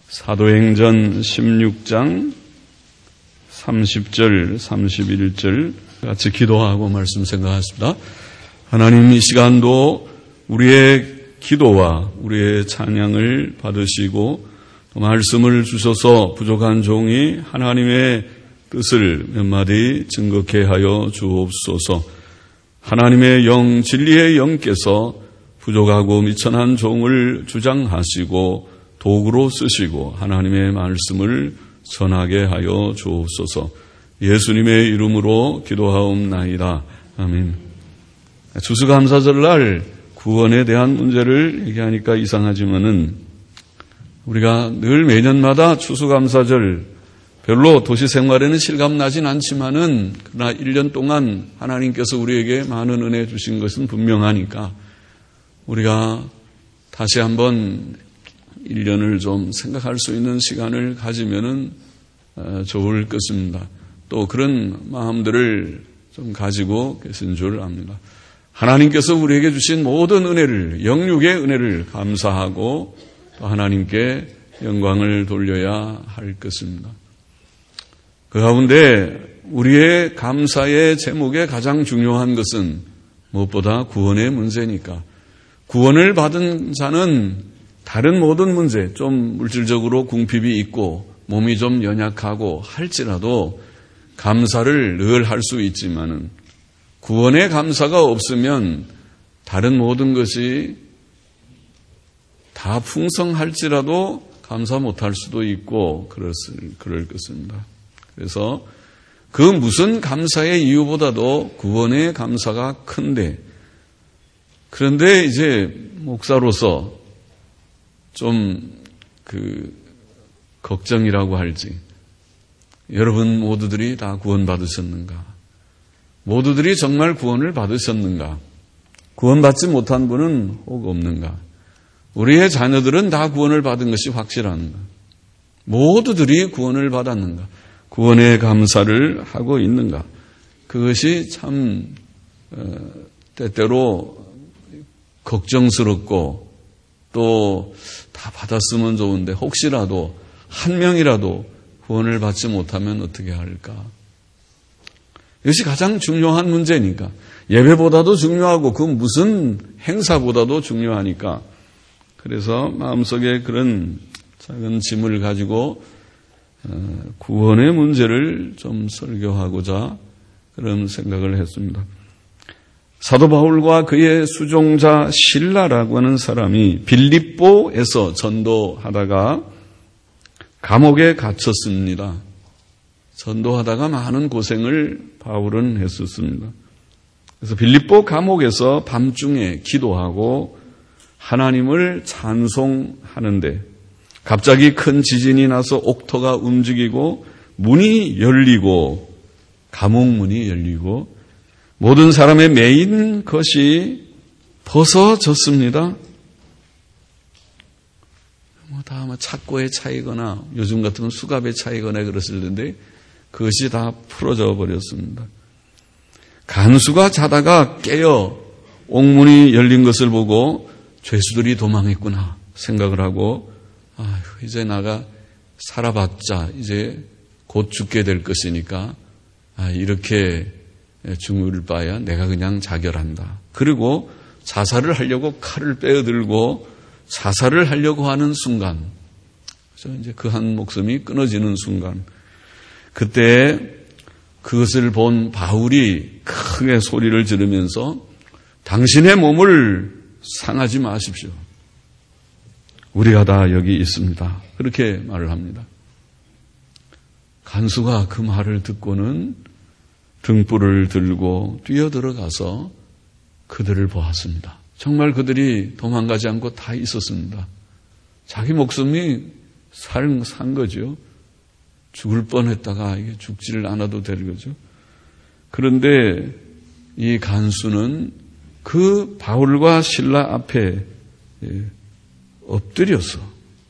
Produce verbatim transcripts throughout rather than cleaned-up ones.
사도행전 십육 장 삼십 절, 삼십일 절 같이 기도하고 말씀 생각하겠습니다. 하나님, 이 시간도 우리의 기도와 우리의 찬양을 받으시고 또 말씀을 주셔서 부족한 종이 하나님의 뜻을 몇 마디 증거케 하여 주옵소서. 하나님의 영, 진리의 영께서 부족하고 미천한 종을 주장하시고 도구로 쓰시고 하나님의 말씀을 전하게 하여 주옵소서. 예수님의 이름으로 기도하옵나이다. 아멘. 추수감사절날 구원에 대한 문제를 얘기하니까 이상하지만은 우리가 늘 매년마다 추수감사절 별로 도시 생활에는 실감나진 않지만은 그러나 일 년 동안 하나님께서 우리에게 많은 은혜 주신 것은 분명하니까 우리가 다시 한번 일 년을 좀 생각할 수 있는 시간을 가지면은 좋을 것입니다. 또 그런 마음들을 좀 가지고 계신 줄 압니다. 하나님께서 우리에게 주신 모든 은혜를, 영육의 은혜를 감사하고 또 하나님께 영광을 돌려야 할 것입니다. 그 가운데 우리의 감사의 제목에 가장 중요한 것은 무엇보다 구원의 문제니까 구원을 받은 자는 다른 모든 문제, 좀 물질적으로 궁핍이 있고 몸이 좀 연약하고 할지라도 감사를 늘 할 수 있지만은 구원의 감사가 없으면 다른 모든 것이 다 풍성할지라도 감사 못할 수도 있고 그럴, 그럴 것입니다. 그래서 그 무슨 감사의 이유보다도 구원의 감사가 큰데, 그런데 이제 목사로서 좀 그 걱정이라고 할지, 여러분 모두들이 다 구원 받으셨는가? 모두들이 정말 구원을 받으셨는가? 구원받지 못한 분은 혹 없는가? 우리의 자녀들은 다 구원을 받은 것이 확실한가? 모두들이 구원을 받았는가? 구원의 감사를 하고 있는가? 그것이 참 어, 때때로 걱정스럽고 또 다 받았으면 좋은데 혹시라도 한 명이라도 구원을 받지 못하면 어떻게 할까? 이것이 가장 중요한 문제니까, 예배보다도 중요하고 그 무슨 행사보다도 중요하니까, 그래서 마음속에 그런 작은 짐을 가지고 구원의 문제를 좀 설교하고자 그런 생각을 했습니다. 사도 바울과 그의 수종자 실라라고 하는 사람이 빌립보에서 전도하다가 감옥에 갇혔습니다. 전도하다가 많은 고생을 바울은 했었습니다. 그래서 빌립보 감옥에서 밤중에 기도하고 하나님을 찬송하는데 갑자기 큰 지진이 나서 옥토가 움직이고 문이 열리고, 감옥 문이 열리고 모든 사람의 매인 것이 벗어졌습니다. 뭐 다 아마 착고의 차이거나 요즘 같으면 수갑의 차이거나 그랬을 텐데 그것이 다 풀어져 버렸습니다. 간수가 자다가 깨어 옥문이 열린 것을 보고 죄수들이 도망했구나 생각을 하고, 아, 이제 나가 살아봤자 이제 곧 죽게 될 것이니까 아, 이렇게 죽을 바야 내가 그냥 자결한다. 그리고 자살을 하려고 칼을 빼어들고 자살을 하려고 하는 순간, 그래서 이제 그 한 목숨이 끊어지는 순간, 그때 그것을 본 바울이 크게 소리를 지르면서 당신의 몸을 상하지 마십시오. 우리가 다 여기 있습니다. 그렇게 말을 합니다. 간수가 그 말을 듣고는 등불을 들고 뛰어들어가서 그들을 보았습니다. 정말 그들이 도망가지 않고 다 있었습니다. 자기 목숨이 산, 산 거죠. 죽을 뻔했다가 이게 죽지를 않아도 될 거죠. 그런데 이 간수는 그 바울과 실라 앞에 엎드렸어.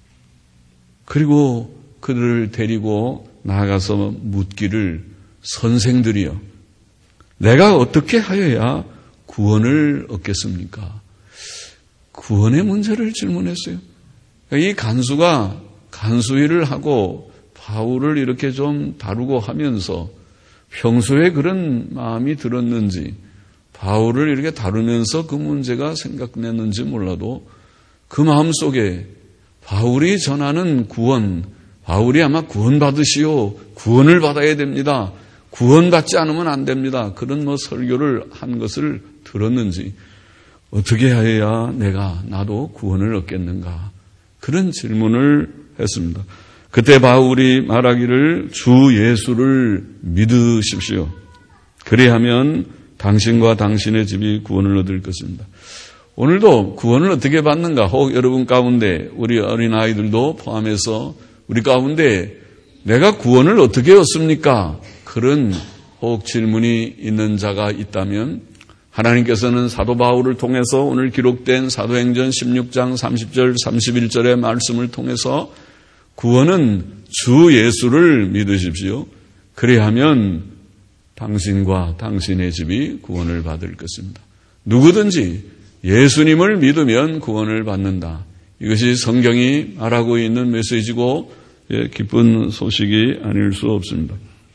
그리고 그들을 데리고 나가서 묻기를, 선생들이여, 내가 어떻게 하여야 구원을 얻겠습니까? 구원의 문제를 질문했어요. 이 간수가 간수일을 하고 바울을 이렇게 좀 다루고 하면서 평소에 그런 마음이 들었는지 바울을 이렇게 다루면서 그 문제가 생각났는지 몰라도 그 마음 속에 바울이 전하는 구원, 바울이 아마 구원받으시오, 구원을 받아야 됩니다, 구원받지 않으면 안 됩니다, 그런 뭐 설교를 한 것을 들었는지 어떻게 해야 내가 나도 구원을 얻겠는가, 그런 질문을 했습니다. 그때 바울이 말하기를 주 예수를 믿으십시오. 그리하면 당신과 당신의 집이 구원을 얻을 것입니다. 오늘도 구원을 어떻게 받는가? 혹 여러분 가운데 우리 어린아이들도 포함해서 우리 가운데 내가 구원을 어떻게 얻습니까? 그런 혹 질문이 있는 자가 있다면 하나님께서는 사도 바울을 통해서 오늘 기록된 사도행전 십육 장 삼십 절 삼십일 절의 말씀을 통해서 구원은 주 예수를 믿으십시오. 그리하면 당신과 당신의 집이 구원을 받을 것입니다. 누구든지 예수님을 믿으면 구원을 받는다. 이것이 성경이 말하고 있는 메시지고 기쁜 소식이 아닐 수 없습니다.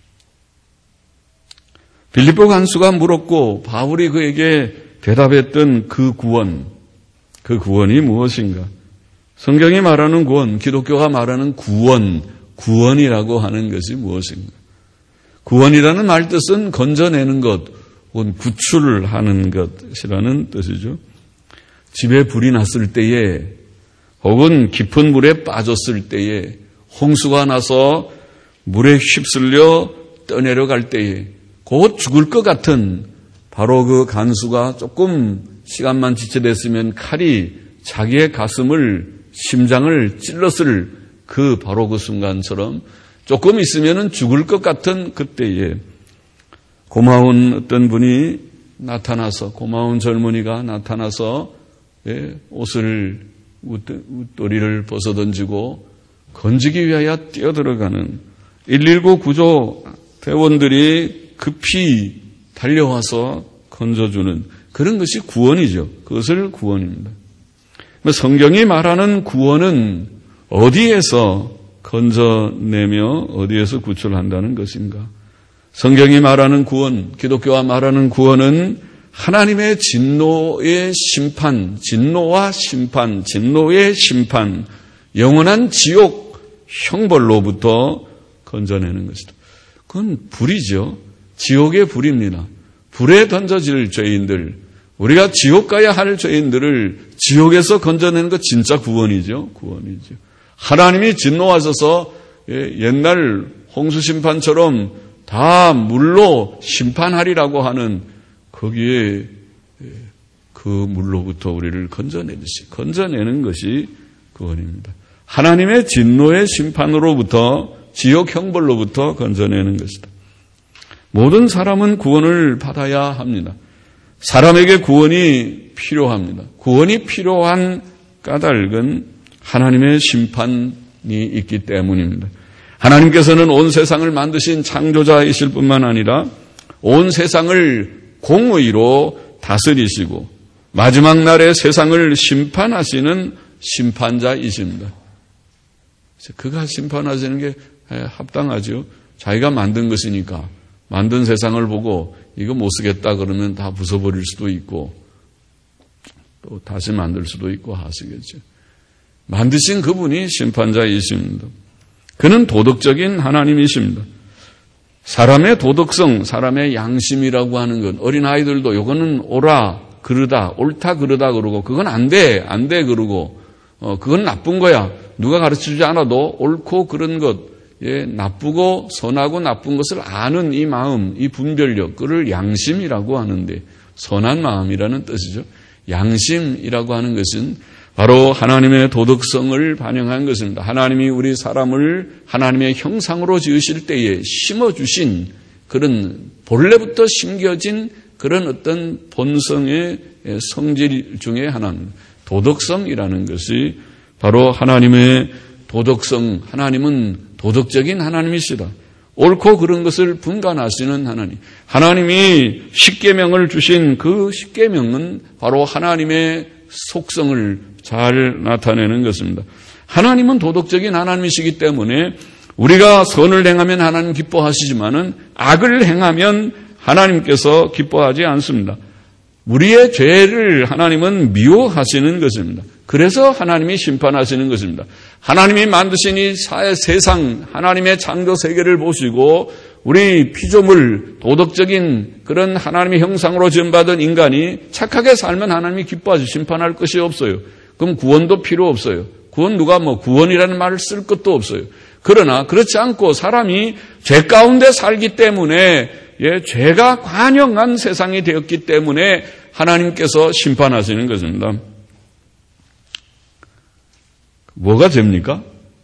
빌립보 간수가 물었고 바울이 그에게 대답했던 그 구원, 그 구원이 무엇인가? 성경이 말하는 구원, 기독교가 말하는 구원, 구원이라고 하는 것이 무엇인가? 구원이라는 말 뜻은 건져내는 것, 혹은 구출하는 것이라는 뜻이죠. 집에 불이 났을 때에, 혹은 깊은 물에 빠졌을 때에, 홍수가 나서 물에 휩쓸려 떠내려갈 때에, 곧 죽을 것 같은 바로 그 간수가 조금 시간만 지체됐으면 칼이 자기의 가슴을, 심장을 찔렀을 그 바로 그 순간처럼 조금 있으면 죽을 것 같은 그때에 고마운 어떤 분이 나타나서, 고마운 젊은이가 나타나서 옷을, 웃도리를 벗어던지고 건지기 위하여 뛰어들어가는 일일구 구조 대원들이 급히 달려와서 건져주는 그런 것이 구원이죠. 그것을 구원입니다. 성경이 말하는 구원은 어디에서 건져내며 어디에서 구출한다는 것인가? 성경이 말하는 구원, 기독교가 말하는 구원은 하나님의 진노의 심판, 진노와 심판, 진노의 심판, 영원한 지옥 형벌로부터 건져내는 것이다. 그건 불이죠. 지옥의 불입니다. 불에 던져질 죄인들, 우리가 지옥 가야 할 죄인들을 지옥에서 건져내는 것 진짜 구원이죠. 구원이죠. 하나님이 진노하셔서 옛날 홍수 심판처럼 다 물로 심판하리라고 하는 거기에 그 물로부터 우리를 건져내듯이 건져내는 것이 구원입니다. 하나님의 진노의 심판으로부터, 지옥 형벌로부터 건져내는 것이다. 모든 사람은 구원을 받아야 합니다. 사람에게 구원이 필요합니다. 구원이 필요한 까닭은 하나님의 심판이 있기 때문입니다. 하나님께서는 온 세상을 만드신 창조자이실 뿐만 아니라 온 세상을 공의로 다스리시고 마지막 날에 세상을 심판하시는 심판자이십니다. 그가 심판하시는 게 합당하죠. 자기가 만든 것이니까 만든 세상을 보고 이거 못 쓰겠다 그러면 다 부숴버릴 수도 있고 또 다시 만들 수도 있고 하시겠죠. 만드신 그분이 심판자이십니다. 그는 도덕적인 하나님이십니다. 사람의 도덕성, 사람의 양심이라고 하는 건 어린아이들도 이거는 옳아 그르다, 옳다 그르다 그러고 그건 안 돼, 안 돼 그러고 어, 그건 나쁜 거야. 누가 가르쳐주지 않아도 옳고 그런 것, 예, 나쁘고 선하고 나쁜 것을 아는 이 마음, 이 분별력, 그를 양심이라고 하는데 선한 마음이라는 뜻이죠. 양심이라고 하는 것은 바로 하나님의 도덕성을 반영한 것입니다. 하나님이 우리 사람을 하나님의 형상으로 지으실 때에 심어주신 그런 본래부터 심겨진 그런 어떤 본성의 성질 중에 하나입니다. 도덕성이라는 것이 바로 하나님의 도덕성, 하나님은 도덕적인 하나님이시다. 옳고 그런 것을 분간하시는 하나님. 하나님이 십계명을 주신 그 십계명은 바로 하나님의 속성을 잘 나타내는 것입니다. 하나님은 도덕적인 하나님이시기 때문에 우리가 선을 행하면 하나님 기뻐하시지만은 악을 행하면 하나님께서 기뻐하지 않습니다. 우리의 죄를 하나님은 미워하시는 것입니다. 그래서 하나님이 심판하시는 것입니다. 하나님이 만드신 이 사회 세상, 하나님의 창조 세계를 보시고 우리 피조물, 도덕적인 그런 하나님의 형상으로 지음받은 인간이 착하게 살면 하나님이 기뻐하지 심판할 것이 없어요. 그럼 구원도 필요 없어요. 구원 누가 뭐 구원이라는 말을 쓸 것도 없어요. 그러나 그렇지 않고 사람이 죄 가운데 살기 때문에 예, 죄가 관영한 세상이 되었기 때문에 하나님께서 심판하시는 것입니다. 뭐가 죄입니까?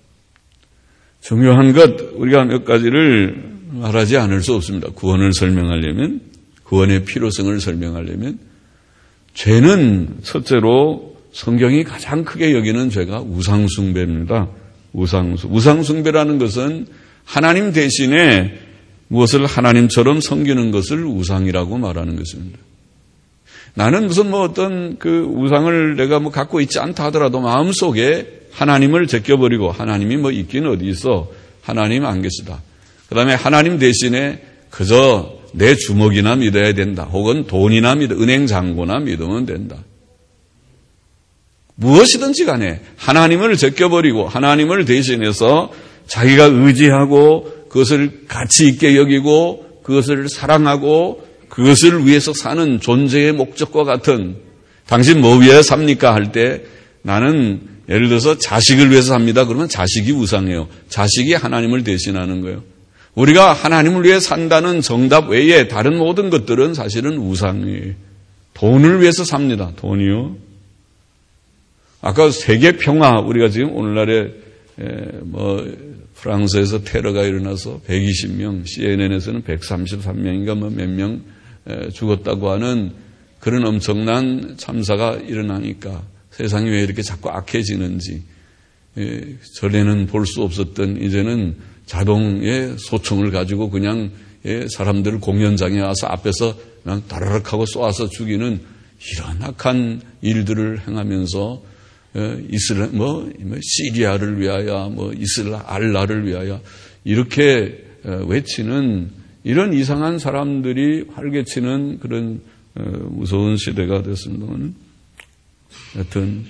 중요한 것 우리가 몇 가지를 말하지 않을 수 없습니다. 구원을 설명하려면, 구원의 필요성을 설명하려면 죄는 첫째로 성경이 가장 크게 여기는 죄가 우상숭배입니다. 우상숭. 우상숭배라는 것은 하나님 대신에 무엇을 하나님처럼 섬기는 것을 우상이라고 말하는 것입니다. 나는 무슨 뭐 어떤 그 우상을 내가 뭐 갖고 있지 않다 하더라도 마음속에 하나님을 제껴버리고 하나님이 뭐 있기는 어디 있어. 하나님 안 계시다. 그 다음에 하나님 대신에 그저 내 주먹이나 믿어야 된다. 혹은 돈이나 믿어, 은행 잔고나 믿으면 된다. 무엇이든지 간에 하나님을 제껴버리고 하나님을 대신해서 자기가 의지하고 그것을 가치 있게 여기고 그것을 사랑하고 그것을 위해서 사는 존재의 목적과 같은 당신 뭐 위해 삽니까? 할 때 나는 예를 들어서 자식을 위해서 삽니다. 그러면 자식이 우상이에요. 자식이 하나님을 대신하는 거예요. 우리가 하나님을 위해 산다는 정답 외에 다른 모든 것들은 사실은 우상이에요. 돈을 위해서 삽니다. 돈이요. 아까 세계 평화 우리가 지금 오늘날에 뭐 프랑스에서 테러가 일어나서 백이십 명, 씨엔엔에서는 백삼십삼 명인가 뭐 몇 명 죽었다고 하는 그런 엄청난 참사가 일어나니까 세상이 왜 이렇게 자꾸 악해지는지 전에는 볼 수 없었던 이제는 자동의 소총을 가지고 그냥 사람들을 공연장에 와서 앞에서 그냥 다라락 하고 쏘아서 죽이는 이런 악한 일들을 행하면서 이스라 뭐 시리아를 위하여 뭐 이스라 알라를 위하여 이렇게 외치는 이런 이상한 사람들이 활개치는 그런 무서운 시대가 됐습니다만 하여튼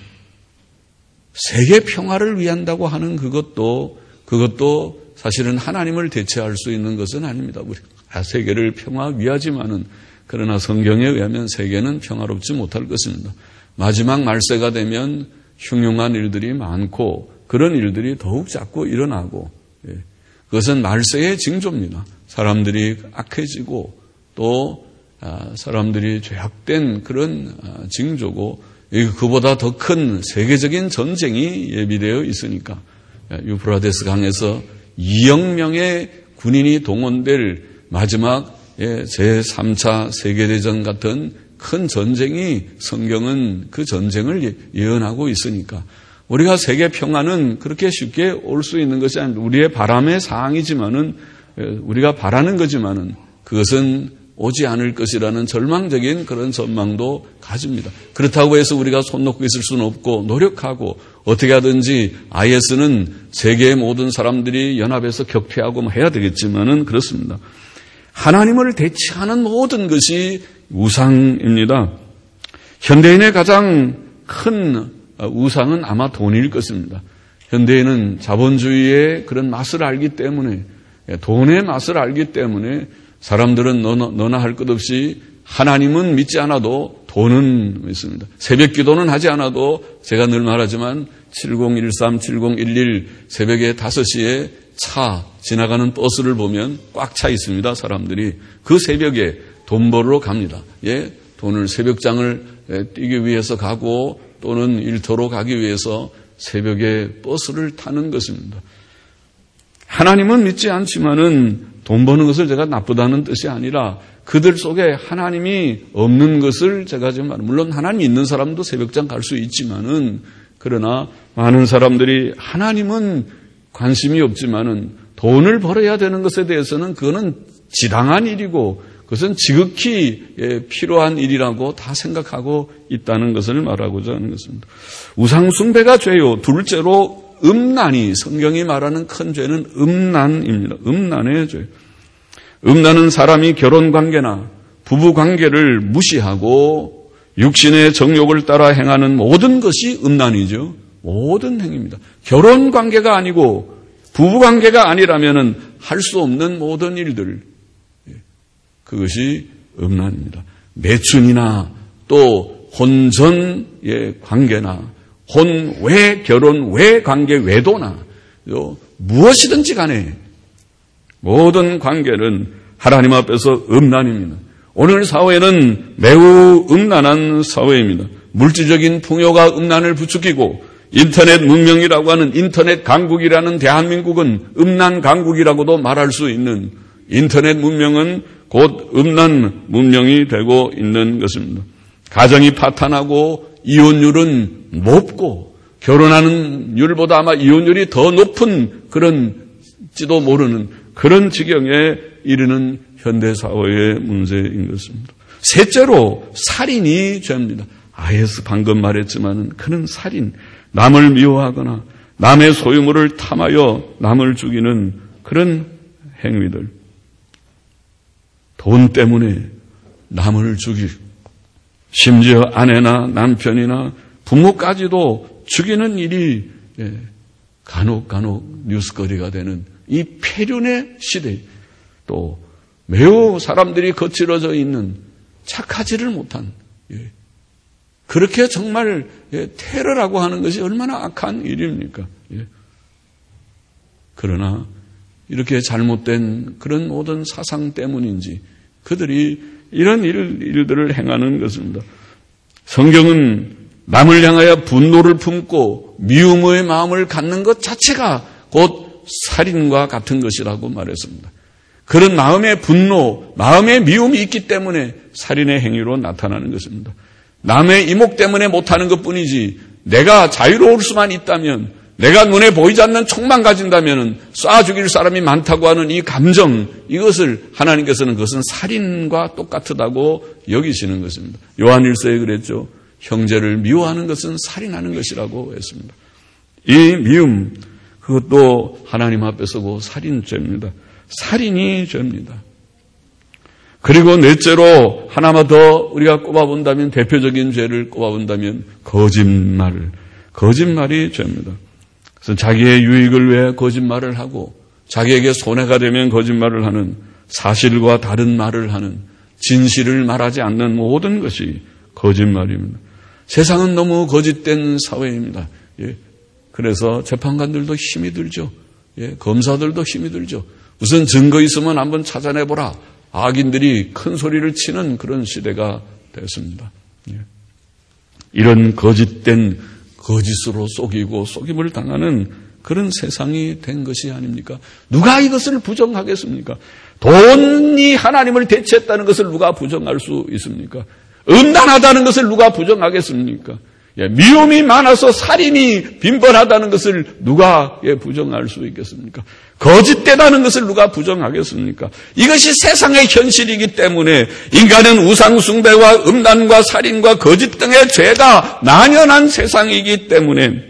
세계 평화를 위한다고 하는 그것도 그것도 사실은 하나님을 대체할 수 있는 것은 아닙니다. 우리 세계를 평화 위하지만은 그러나 성경에 의하면 세계는 평화롭지 못할 것입니다. 마지막 말세가 되면 흉흉한 일들이 많고 그런 일들이 더욱 자꾸 일어나고 그것은 말세의 징조입니다. 사람들이 악해지고 또 사람들이 죄악된 그런 징조고 그보다 더 큰 세계적인 전쟁이 예비되어 있으니까 유프라데스 강에서 이억 명의 군인이 동원될 마지막 제삼 차 세계대전 같은 큰 전쟁이 성경은 그 전쟁을 예언하고 있으니까 우리가 세계 평화는 그렇게 쉽게 올 수 있는 것이 아닙니다. 우리의 바람의 사항이지만은 우리가 바라는 거지만은 그것은 오지 않을 것이라는 절망적인 그런 전망도 가집니다. 그렇다고 해서 우리가 손 놓고 있을 수는 없고 노력하고 어떻게 하든지 아이에스는 세계의 모든 사람들이 연합해서 격퇴하고 해야 되겠지만은 그렇습니다. 하나님을 대체하는 모든 것이 우상입니다. 현대인의 가장 큰 우상은 아마 돈일 것입니다. 현대인은 자본주의의 그런 맛을 알기 때문에 돈의 맛을 알기 때문에 사람들은 너나, 너나 할 것 없이 하나님은 믿지 않아도 돈은 믿습니다. 새벽 기도는 하지 않아도 제가 늘 말하지만 칠공일삼, 칠공일일 새벽에 다섯 시에 차 지나가는 버스를 보면 꽉 차 있습니다. 사람들이 그 새벽에 돈 벌러 갑니다. 예, 돈을 새벽장을 뛰기 위해서 가고 또는 일터로 가기 위해서 새벽에 버스를 타는 것입니다. 하나님은 믿지 않지만은 돈 버는 것을 제가 나쁘다는 뜻이 아니라 그들 속에 하나님이 없는 것을 제가 지금 말합니다. 물론 하나님이 있는 사람도 새벽장 갈 수 있지만은 그러나 많은 사람들이 하나님은 관심이 없지만은 돈을 벌어야 되는 것에 대해서는 그거는 지당한 일이고 그것은 지극히 필요한 일이라고 다 생각하고 있다는 것을 말하고자 하는 것입니다. 우상숭배가 죄요. 둘째로 음란이 성경이 말하는 큰 죄는 음란입니다. 음란의 죄. 음란은 사람이 결혼관계나 부부관계를 무시하고 육신의 정욕을 따라 행하는 모든 것이 음란이죠. 모든 행위입니다. 결혼관계가 아니고 부부관계가 아니라면 할 수 없는 모든 일들, 그것이 음란입니다. 매춘이나 또 혼전의 관계나 혼 외 결혼 외 관계 외도나 무엇이든지 간에 모든 관계는 하나님 앞에서 음란입니다. 오늘 사회는 매우 음란한 사회입니다. 물질적인 풍요가 음란을 부추기고 인터넷 문명이라고 하는 인터넷 강국이라는 대한민국은 음란 강국이라고도 말할 수 있는 인터넷 문명은 곧 음란 문명이 되고 있는 것입니다. 가정이 파탄하고 이혼율은 높고 결혼하는 율보다 아마 이혼율이 더 높은 그런지도 모르는 그런 지경에 이르는 현대사회의 문제인 것입니다. 셋째로 살인이 죄입니다. 아예스 방금 말했지만 그는 살인, 남을 미워하거나 남의 소유물을 탐하여 남을 죽이는 그런 행위들. 돈 때문에 남을 죽이고 심지어 아내나 남편이나 부모까지도 죽이는 일이 간혹 간혹 뉴스거리가 되는 이 폐륜의 시대, 또 매우 사람들이 거칠어져 있는 착하지를 못한, 그렇게 정말 테러라고 하는 것이 얼마나 악한 일입니까? 그러나 이렇게 잘못된 그런 모든 사상 때문인지 그들이 이런 일, 일들을 행하는 것입니다. 성경은 남을 향하여 분노를 품고 미움의 마음을 갖는 것 자체가 곧 살인과 같은 것이라고 말했습니다. 그런 마음의 분노, 마음의 미움이 있기 때문에 살인의 행위로 나타나는 것입니다. 남의 이목 때문에 못하는 것뿐이지 내가 자유로울 수만 있다면, 내가 눈에 보이지 않는 촉만 가진다면 쏴 죽일 사람이 많다고 하는 이 감정, 이것을 하나님께서는 그것은 살인과 똑같다고 여기시는 것입니다. 요한일서에 그랬죠. 형제를 미워하는 것은 살인하는 것이라고 했습니다. 이 미움, 그것도 하나님 앞에서고 살인죄입니다. 살인이 죄입니다. 그리고 넷째로 하나만 더 우리가 꼽아본다면, 대표적인 죄를 꼽아본다면 거짓말, 거짓말이 죄입니다. 그래서 자기의 유익을 위해 거짓말을 하고 자기에게 손해가 되면 거짓말을 하는, 사실과 다른 말을 하는, 진실을 말하지 않는 모든 것이 거짓말입니다. 세상은 너무 거짓된 사회입니다. 예. 그래서 재판관들도 힘이 들죠. 예. 검사들도 힘이 들죠. 우선 증거 있으면 한번 찾아내보라. 악인들이 큰 소리를 치는 그런 시대가 됐습니다. 예. 이런 거짓된 거짓으로 속이고 속임을 당하는 그런 세상이 된 것이 아닙니까? 누가 이것을 부정하겠습니까? 돈이 하나님을 대체했다는 것을 누가 부정할 수 있습니까? 음란하다는 것을 누가 부정하겠습니까? 예, 미움이 많아서 살인이 빈번하다는 것을 누가 예, 부정할 수 있겠습니까? 거짓되다는 것을 누가 부정하겠습니까? 이것이 세상의 현실이기 때문에 인간은 우상숭배와 음란과 살인과 거짓 등의 죄가 만연한 세상이기 때문에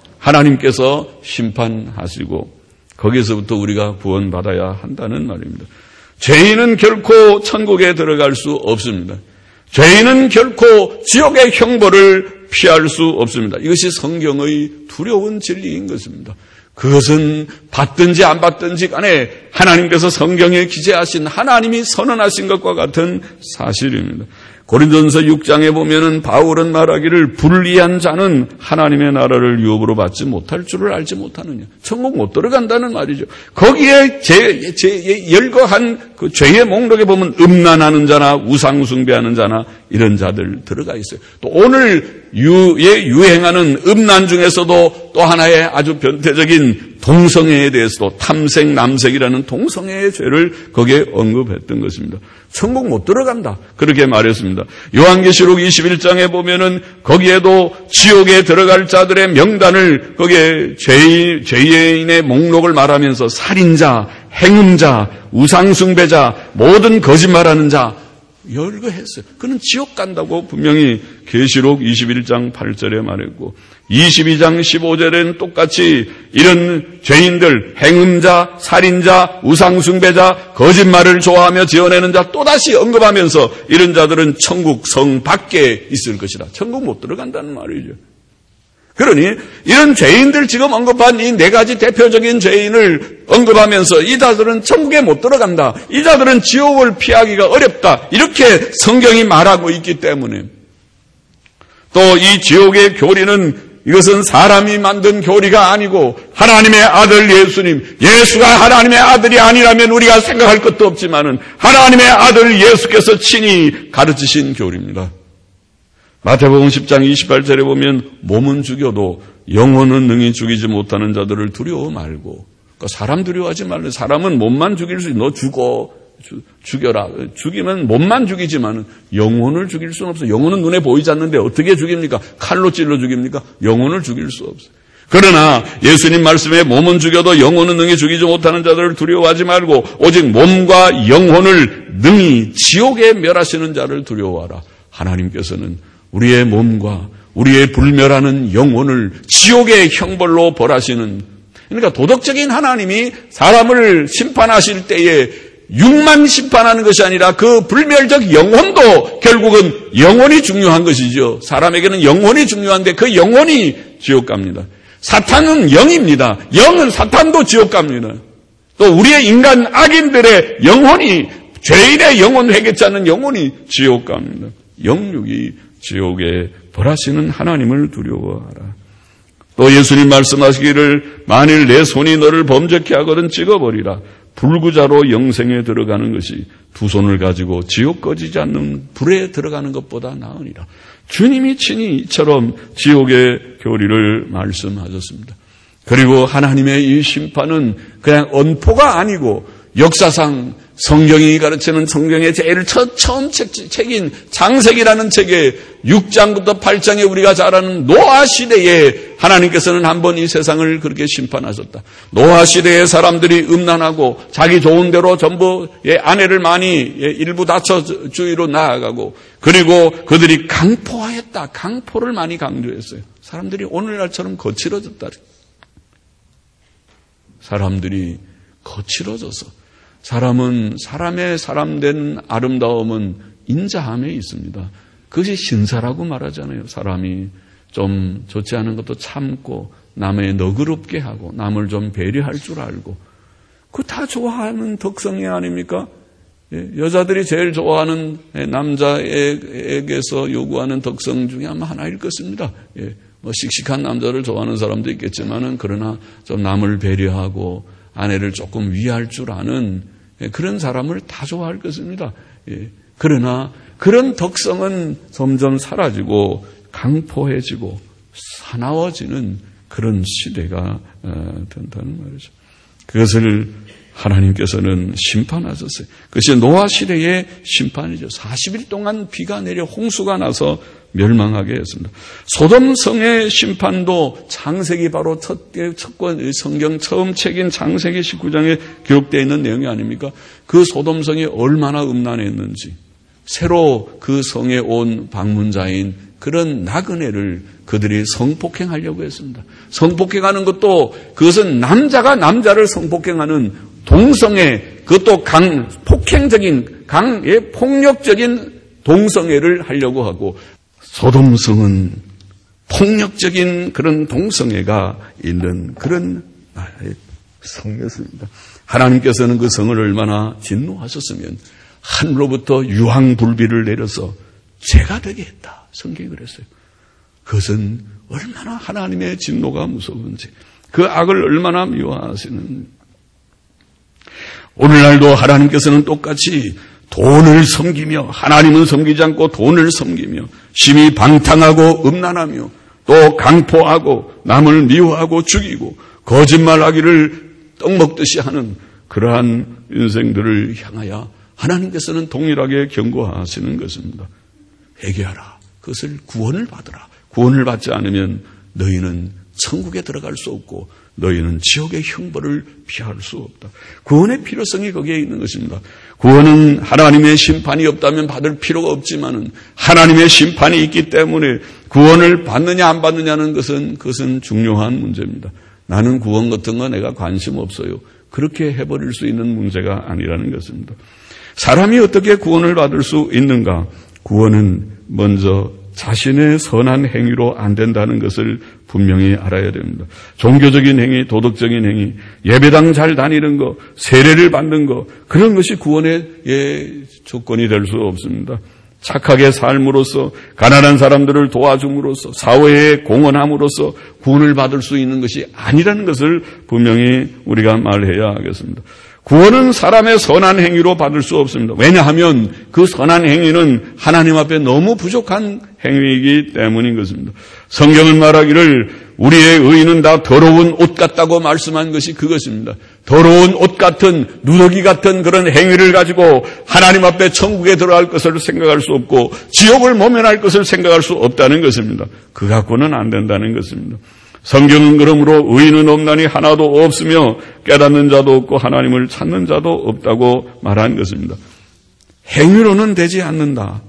하나님께서 심판하시고 거기서부터 우리가 구원받아야 한다는 말입니다. 죄인은 결코 천국에 들어갈 수 없습니다. 죄인은 결코 지옥의 형벌을 피할 수 없습니다. 이것이 성경의 두려운 진리인 것입니다. 그것은 받든지 안 받든지 간에 하나님께서 성경에 기재하신, 하나님이 선언하신 것과 같은 사실입니다. 고린도전서 육 장에 보면은 바울은 말하기를 불의한 자는 하나님의 나라를 유업으로 받지 못할 줄을 알지 못하느냐. 천국 못 들어간다는 말이죠. 거기에 제, 제 열거한 그 죄의 목록에 보면 음란하는 자나 우상숭배하는 자나 이런 자들 들어가 있어요. 또 오늘 유에 유행하는 음란 중에서도 또 하나의 아주 변태적인 동성애에 대해서도 탐색 남색이라는 동성애의 죄를 거기에 언급했던 것입니다. 천국 못 들어간다, 그렇게 말했습니다. 요한계시록 이십일 장에 보면은 거기에도 지옥에 들어갈 자들의 명단을, 거기에 죄인, 죄인의 목록을 말하면서 살인자, 행음자, 우상숭배자, 모든 거짓말하는 자 열거했어요. 그는 지옥 간다고 분명히 계시록 이십일 장 팔 절에 말했고 이십이 장 십오 절에는 똑같이 이런 죄인들, 행음자, 살인자, 우상숭배자, 거짓말을 좋아하며 지어내는 자 또다시 언급하면서 이런 자들은 천국 성 밖에 있을 것이다. 천국 못 들어간다는 말이죠. 그러니 이런 죄인들 지금 언급한 이 네 가지 대표적인 죄인을 언급하면서 이 자들은 천국에 못 들어간다. 이 자들은 지옥을 피하기가 어렵다. 이렇게 성경이 말하고 있기 때문에 또 이 지옥의 교리는 이것은 사람이 만든 교리가 아니고 하나님의 아들 예수님, 예수가 하나님의 아들이 아니라면 우리가 생각할 것도 없지만은 하나님의 아들 예수께서 친히 가르치신 교리입니다. 마태복음 십 장 이십팔 절에 보면 몸은 죽여도 영혼은 능히 죽이지 못하는 자들을 두려워 말고, 그러니까 사람 두려워하지 말래. 사람은 몸만 죽일 수 있어. 너 죽어. 주, 죽여라. 죽이면 몸만 죽이지만 영혼을 죽일 수는 없어. 영혼은 눈에 보이지 않는데 어떻게 죽입니까? 칼로 찔러 죽입니까? 영혼을 죽일 수 없어. 그러나 예수님 말씀에 몸은 죽여도 영혼은 능히 죽이지 못하는 자들을 두려워하지 말고 오직 몸과 영혼을 능히 지옥에 멸하시는 자를 두려워하라. 하나님께서는 우리의 몸과 우리의 불멸하는 영혼을 지옥의 형벌로 벌하시는, 그러니까 도덕적인 하나님이 사람을 심판하실 때에 육만 심판하는 것이 아니라 그 불멸적 영혼도 결국은 영혼이 중요한 것이죠. 사람에게는 영혼이 중요한데 그 영혼이 지옥 갑니다. 사탄은 영입니다. 영은 사탄도 지옥 갑니다. 또 우리의 인간 악인들의 영혼이, 죄인의 영혼, 회개치 않는 영혼이 지옥 갑니다. 영육이 지옥에 벌하시는 하나님을 두려워하라. 또 예수님 말씀하시기를 만일 내 손이 너를 범죄케 하거든 찍어버리라. 불구자로 영생에 들어가는 것이 두 손을 가지고 지옥 꺼지지 않는 불에 들어가는 것보다 나으니라. 주님이 친히 이처럼 지옥의 교리를 말씀하셨습니다. 그리고 하나님의 이 심판은 그냥 언포가 아니고 역사상 성경이 가르치는 성경의 제일 첫, 처음 책, 책인 창세기라는 책의 육 장부터 팔 장에 우리가 잘 아는 노아 시대에 하나님께서는 한번 이 세상을 그렇게 심판하셨다. 노아 시대에 사람들이 음란하고 자기 좋은 대로 전부 아내를 많이 일부 다처주의로 나아가고 그리고 그들이 강포하였다. 강포를 많이 강조했어요. 사람들이 오늘날처럼 거칠어졌다. 사람들이 거칠어져서 사람은 사람의 사람된 아름다움은 인자함에 있습니다. 그것이 신사라고 말하잖아요. 사람이 좀 좋지 않은 것도 참고 남의 너그럽게 하고 남을 좀 배려할 줄 알고 그거 다 좋아하는 덕성이 아닙니까? 여자들이 제일 좋아하는 남자에게서 요구하는 덕성 중에 아마 하나일 것입니다. 뭐 씩씩한 남자를 좋아하는 사람도 있겠지만은 그러나 좀 남을 배려하고 아내를 조금 위할 줄 아는 그런 사람을 다 좋아할 것입니다. 그러나 그런 덕성은 점점 사라지고 강포해지고 사나워지는 그런 시대가 된다는 말이죠. 그것을 하나님께서는 심판하셨어요. 그것이 노아 시대의 심판이죠. 사십 일 동안 비가 내려 홍수가 나서 멸망하게 했습니다. 소돔성의 심판도 창세기 바로 첫, 첫 권, 성경 처음 책인 창세기 십구 장에 기록되어 있는 내용이 아닙니까? 그 소돔성이 얼마나 음란했는지 새로 그 성에 온 방문자인 그런 나그네를 그들이 성폭행하려고 했습니다. 성폭행하는 것도 그것은 남자가 남자를 성폭행하는 동성애, 그것도 강, 폭행적인, 강의 폭력적인 동성애를 하려고 하고 소돔성은 폭력적인 그런 동성애가 있는 그런 나라의 성이었습니다. 하나님께서는 그 성을 얼마나 진노하셨으면 하늘로부터 유황불비를 내려서 죄가 되게 했다. 성경이 그랬어요. 그것은 얼마나 하나님의 진노가 무서운지, 그 악을 얼마나 미워하시는. 오늘날도 하나님께서는 똑같이 돈을 섬기며, 하나님은 섬기지 않고 돈을 섬기며 심히 방탕하고 음란하며 또 강포하고 남을 미워하고 죽이고 거짓말하기를 떡먹듯이 하는 그러한 인생들을 향하여 하나님께서는 동일하게 경고하시는 것입니다. 회개하라. 그것을 구원을 받으라. 구원을 받지 않으면 너희는 천국에 들어갈 수 없고 너희는 지옥의 형벌을 피할 수 없다. 구원의 필요성이 거기에 있는 것입니다. 구원은 하나님의 심판이 없다면 받을 필요가 없지만은 하나님의 심판이 있기 때문에 구원을 받느냐 안 받느냐는 것은 그것은 중요한 문제입니다. 나는 구원 같은 거 내가 관심 없어요. 그렇게 해버릴 수 있는 문제가 아니라는 것입니다. 사람이 어떻게 구원을 받을 수 있는가? 구원은 먼저 자신의 선한 행위로 안 된다는 것을 분명히 알아야 됩니다. 종교적인 행위, 도덕적인 행위, 예배당 잘 다니는 거, 세례를 받는 거, 그런 것이 구원의 예, 조건이 될 수 없습니다. 착하게 삶으로써, 가난한 사람들을 도와줌으로써, 사회에 공헌함으로써 구원을 받을 수 있는 것이 아니라는 것을 분명히 우리가 말해야 하겠습니다. 구원은 사람의 선한 행위로 받을 수 없습니다. 왜냐하면 그 선한 행위는 하나님 앞에 너무 부족한 행위이기 때문인 것입니다. 성경은 말하기를 우리의 의인은 다 더러운 옷 같다고 말씀한 것이 그것입니다. 더러운 옷 같은 누더기 같은 그런 행위를 가지고 하나님 앞에 천국에 들어갈 것을 생각할 수 없고 지옥을 모면할 것을 생각할 수 없다는 것입니다. 그 갖고는 안 된다는 것입니다. 성경은 그러므로 의인은 없나니 하나도 없으며 깨닫는 자도 없고 하나님을 찾는 자도 없다고 말한 것입니다. 행위로는 되지 않는다.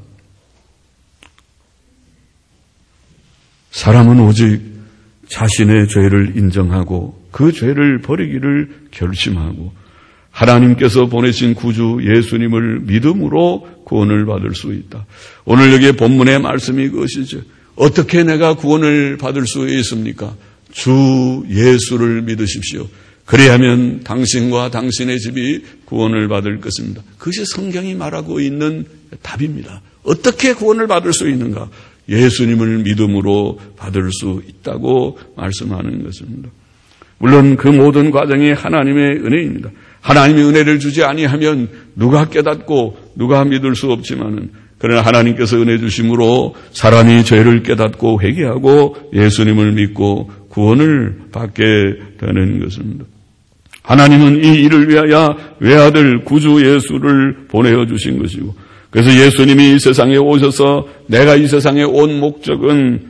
사람은 오직 자신의 죄를 인정하고 그 죄를 버리기를 결심하고 하나님께서 보내신 구주 예수님을 믿음으로 구원을 받을 수 있다. 오늘 여기에 본문의 말씀이 그것이죠. 어떻게 내가 구원을 받을 수 있습니까? 주 예수를 믿으십시오. 그리하면 당신과 당신의 집이 구원을 받을 것입니다. 그것이 성경이 말하고 있는 답입니다. 어떻게 구원을 받을 수 있는가? 예수님을 믿음으로 받을 수 있다고 말씀하는 것입니다. 물론 그 모든 과정이 하나님의 은혜입니다. 하나님의 은혜를 주지 아니하면 누가 깨닫고 누가 믿을 수 없지만은 그러나 하나님께서 은혜 주심으로 사람이 죄를 깨닫고 회개하고 예수님을 믿고 구원을 받게 되는 것입니다. 하나님은 이 일을 위하여 외아들 구주 예수를 보내어 주신 것이고 그래서 예수님이 이 세상에 오셔서 내가 이 세상에 온 목적은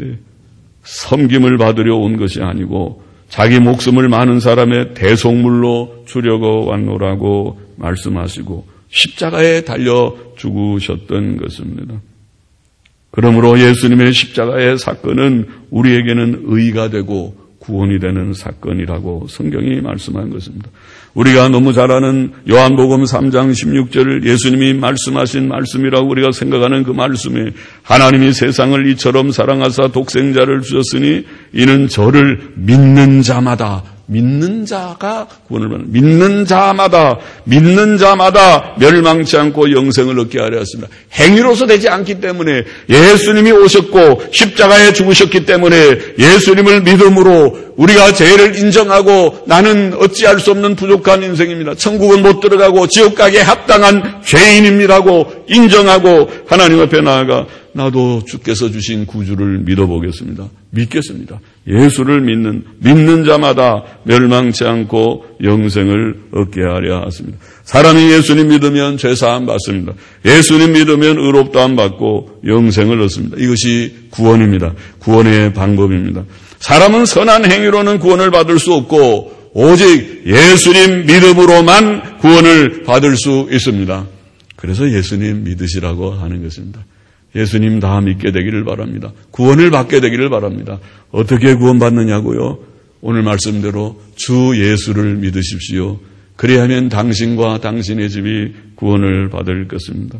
섬김을 받으려 온 것이 아니고 자기 목숨을 많은 사람의 대속물로 주려고 왔노라고 말씀하시고 십자가에 달려 죽으셨던 것입니다. 그러므로 예수님의 십자가의 사건은 우리에게는 의가 되고 구원이 되는 사건이라고 성경이 말씀한 것입니다. 우리가 너무 잘 아는 요한복음 삼 장 십육 절 예수님이 말씀하신 말씀이라고 우리가 생각하는 그 말씀에 하나님이 세상을 이처럼 사랑하사 독생자를 주셨으니 이는 저를 믿는 자마다 믿는 자가 구원을 받는 믿는 자마다 믿는 자마다 멸망치 않고 영생을 얻게 하려 했습니다. 행위로서 되지 않기 때문에 예수님이 오셨고 십자가에 죽으셨기 때문에 예수님을 믿음으로 우리가 죄를 인정하고 나는 어찌할 수 없는 부족한 인생입니다. 천국은 못 들어가고 지옥 가기에 합당한 죄인입니다고 인정하고 하나님 앞에 나아가 나도 주께서 주신 구주를 믿어보겠습니다. 믿겠습니다. 예수를 믿는 믿는 자마다 멸망치 않고 영생을 얻게 하려 하십니다. 사람이 예수님 믿으면 죄사함 받습니다. 예수님 믿으면 의롭다함 받고 영생을 얻습니다. 이것이 구원입니다. 구원의 방법입니다. 사람은 선한 행위로는 구원을 받을 수 없고 오직 예수님 믿음으로만 구원을 받을 수 있습니다. 그래서 예수님 믿으시라고 하는 것입니다. 예수님 다 믿게 되기를 바랍니다. 구원을 받게 되기를 바랍니다. 어떻게 구원받느냐고요? 오늘 말씀대로 주 예수를 믿으십시오. 그리하면 당신과 당신의 집이 구원을 받을 것입니다.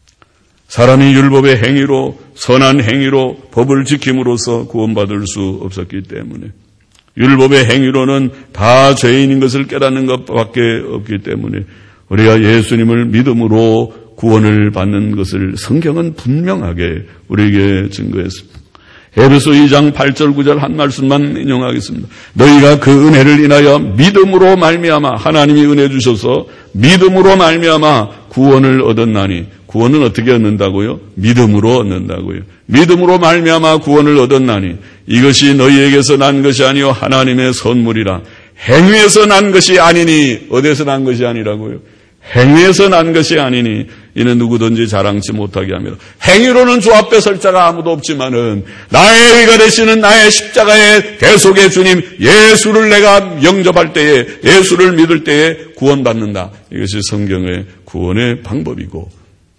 사람이 율법의 행위로 선한 행위로 법을 지킴으로써 구원받을 수 없었기 때문에 율법의 행위로는 다 죄인인 것을 깨닫는 것밖에 없기 때문에 우리가 예수님을 믿음으로 구원을 받는 것을 성경은 분명하게 우리에게 증거했습니다. 에베소 이 장 팔 절 구 절 한 말씀만 인용하겠습니다. 너희가 그 은혜를 인하여 믿음으로 말미암아 하나님이 은혜 주셔서 믿음으로 말미암아 구원을 얻었나니 구원은 어떻게 얻는다고요? 믿음으로 얻는다고요. 믿음으로 말미암아 구원을 얻었나니 이것이 너희에게서 난 것이 아니요 하나님의 선물이라. 행위에서 난 것이 아니니 어디에서 난 것이 아니라고요? 행위에서 난 것이 아니니 이는 누구든지 자랑치 못하게 합니다. 행위로는 주 앞에 설 자가 아무도 없지만은 나의 의가 되시는 나의 십자가의 대속의 주님 예수를 내가 영접할 때에, 예수를 믿을 때에 구원받는다. 이것이 성경의 구원의 방법이고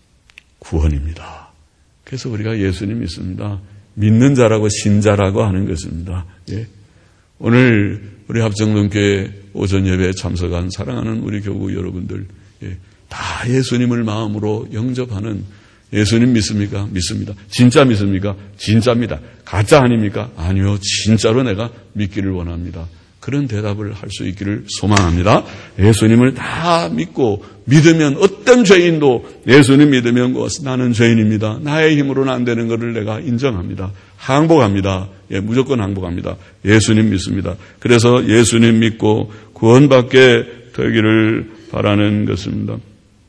구원입니다. 그래서 우리가 예수님 믿습니다. 믿는 자라고 신자라고 하는 것입니다. 예. 오늘 우리 합정동교회 오전 예배에 참석한 사랑하는 우리 교구 여러분들, 예. 다 예수님을 마음으로 영접하는, 예수님 믿습니까? 믿습니다. 진짜 믿습니까? 진짜입니다. 가짜 아닙니까? 아니요. 진짜로 내가 믿기를 원합니다. 그런 대답을 할 수 있기를 소망합니다. 예수님을 다 믿고 믿으면 어떤 죄인도 예수님 믿으면 나는 죄인입니다. 나의 힘으로는 안 되는 것을 내가 인정합니다. 항복합니다. 예, 무조건 항복합니다. 예수님 믿습니다. 그래서 예수님 믿고 구원받게 되기를 바라는 것입니다.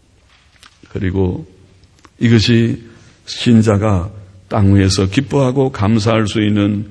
그리고 이것이 신자가 땅 위에서 기뻐하고 감사할 수 있는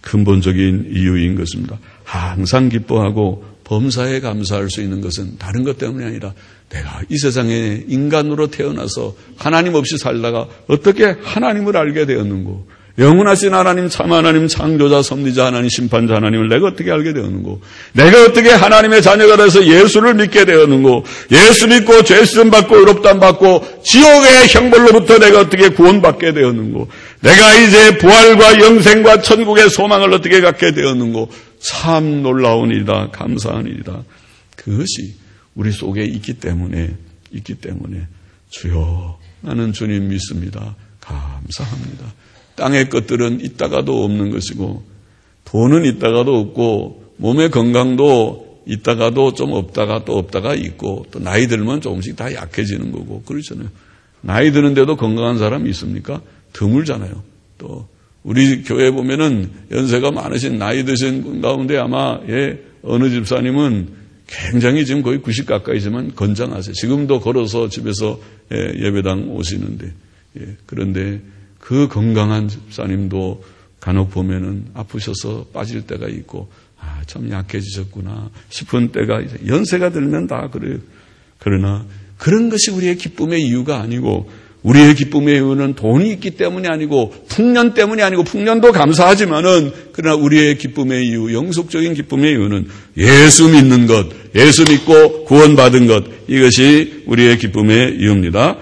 근본적인 이유인 것입니다. 항상 기뻐하고 범사에 감사할 수 있는 것은 다른 것 때문이 아니라 내가 이 세상에 인간으로 태어나서 하나님 없이 살다가 어떻게 하나님을 알게 되었는고, 영원하신 하나님, 참 하나님, 창조자, 섭리자 하나님, 심판자 하나님을 내가 어떻게 알게 되었는고, 내가 어떻게 하나님의 자녀가 돼서 예수를 믿게 되었는고, 예수 믿고 죄수름 받고 의롭다함 받고 지옥의 형벌로부터 내가 어떻게 구원받게 되었는고, 내가 이제 부활과 영생과 천국의 소망을 어떻게 갖게 되었는고, 참 놀라운 일이다, 감사한 일이다. 그것이 우리 속에 있기 때문에 있기 때문에 주여 나는 주님 믿습니다. 감사합니다. 땅의 것들은 있다가도 없는 것이고, 돈은 있다가도 없고, 몸의 건강도 있다가도 좀 없다가 또 없다가 있고, 또 나이 들면 조금씩 다 약해지는 거고 그렇잖아요. 나이 드는데도 건강한 사람이 있습니까? 드물잖아요. 또 우리 교회 보면은 연세가 많으신 나이 드신 분 가운데 아마 예, 어느 집사님은 굉장히 지금 거의 구십 가까이지만 건장하세요. 지금도 걸어서 집에서 예, 예배당 오시는데, 예, 그런데 그 건강한 집사님도 간혹 보면은 아프셔서 빠질 때가 있고, 아, 참 약해지셨구나 싶은 때가 있어요. 연세가 들면 다 그래요. 그러나 그런 것이 우리의 기쁨의 이유가 아니고, 우리의 기쁨의 이유는 돈이 있기 때문이 아니고, 풍년 때문이 아니고, 풍년도 감사하지만은, 그러나 우리의 기쁨의 이유, 영속적인 기쁨의 이유는 예수 믿는 것, 예수 믿고 구원받은 것, 이것이 우리의 기쁨의 이유입니다.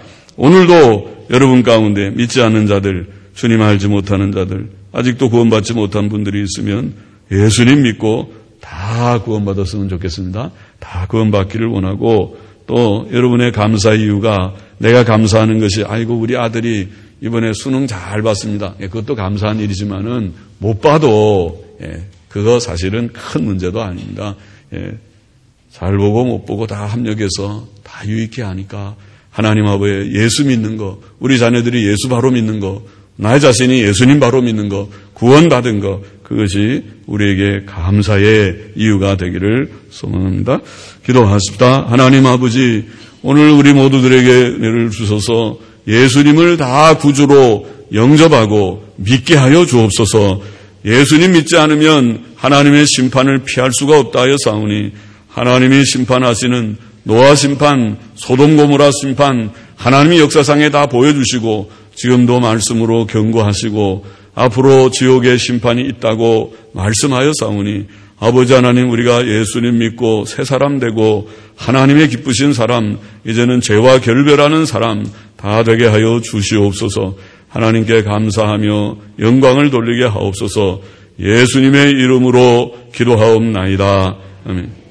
오늘도 여러분 가운데 믿지 않는 자들, 주님 알지 못하는 자들, 아직도 구원받지 못한 분들이 있으면 예수님 믿고 다 구원받았으면 좋겠습니다. 다 구원받기를 원하고, 또 여러분의 감사 이유가, 내가 감사하는 것이 아이고 우리 아들이 이번에 수능 잘 봤습니다. 예, 그것도 감사한 일이지만은 못 봐도 예, 그거 사실은 큰 문제도 아닙니다. 예, 잘 보고 못 보고 다 합력해서 다 유익해 하니까 하나님 아버지 예수 믿는 거, 우리 자녀들이 예수 바로 믿는 거, 나의 자신이 예수님 바로 믿는 거, 구원받은 거, 그것이 우리에게 감사의 이유가 되기를 소망합니다. 기도하십시다. 하나님 아버지, 오늘 우리 모두들에게 은혜를 주셔서 예수님을 다 구주로 영접하고 믿게 하여 주옵소서. 예수님 믿지 않으면 하나님의 심판을 피할 수가 없다 하여 싸우니, 하나님이 심판하시는 노아 심판, 소돔 고모라 심판, 하나님이 역사상에 다 보여주시고 지금도 말씀으로 경고하시고 앞으로 지옥의 심판이 있다고 말씀하여 싸우니, 아버지 하나님, 우리가 예수님 믿고 새 사람 되고 하나님의 기쁘신 사람, 이제는 죄와 결별하는 사람 다 되게 하여 주시옵소서. 하나님께 감사하며 영광을 돌리게 하옵소서. 예수님의 이름으로 기도하옵나이다. 아멘.